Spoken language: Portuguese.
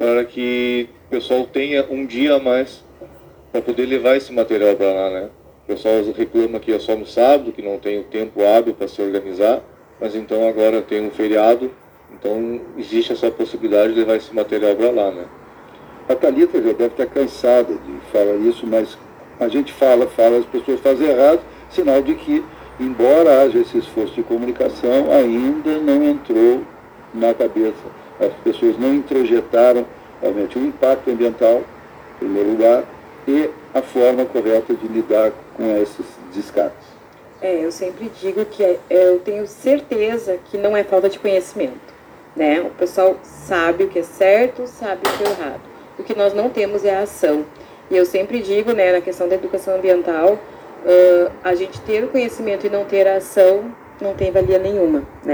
para que o pessoal tenha um dia a mais para poder levar esse material para lá, né? O pessoal reclama que é só no sábado, que não tem o tempo hábil para se organizar, mas então agora tem um feriado, então existe essa possibilidade de levar esse material para lá, né? A Thalita já deve estar cansada de falar isso, mas a gente fala, as pessoas fazem errado, sinal de que, embora haja esse esforço de comunicação, ainda não entrou na cabeça. As pessoas não introjetaram realmente o impacto ambiental, em primeiro lugar, e a forma correta de lidar com esses descartes. Eu sempre digo que eu tenho certeza que não é falta de conhecimento, né? O pessoal sabe o que é certo, sabe o que é errado. O que nós não temos é a ação. E eu sempre digo, né, na questão da educação ambiental, a gente ter o conhecimento e não ter a ação não tem valia nenhuma, né?